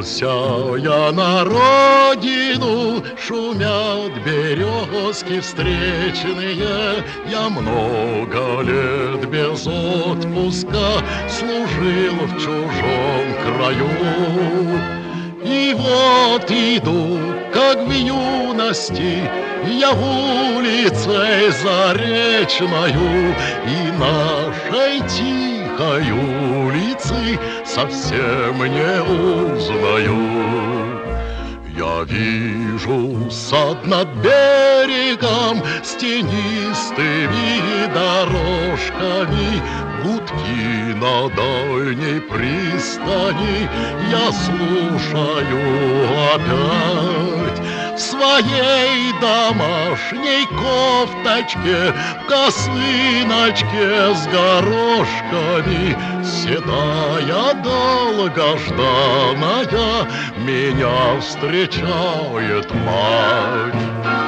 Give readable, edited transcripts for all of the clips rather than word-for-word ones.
Вернулся я на родину, шумят березки встречные. Я много лет без отпуска служил в чужом краю. И вот иду, как в юности, я улицей заречною, и нашей тихой улицы совсем не узнаю. Я вижу сад над берегом с тенистыми дорожками, гудки на дальней пристани я слушаю опять. В своей домашней кофточке, в косыночке с горошками, седая долгожданная меня встречает мать.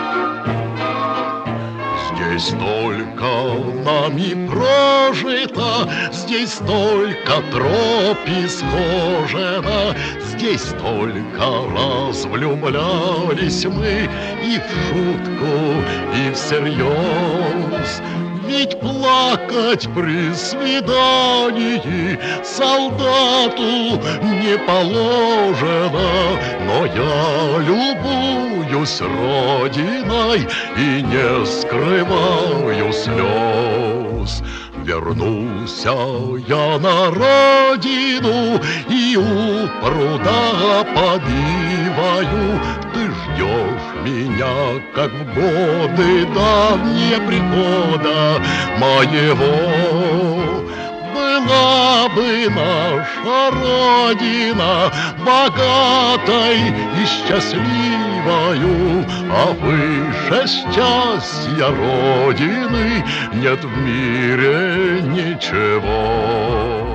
Здесь столько нами прожито, здесь столько троп исхожено, здесь столько раз влюблялись мы и в шутку, и всерьез. Ведь плакать при свидании солдату не положено, но я любуюсь родиной и не скрываю слез. Вернулся я на родину и у пруда побиваю. Ты ждешь меня, как в годы давние прихода моего. Была бы наша родина богатой и счастливою, а выше счастья родины нет в мире ничего.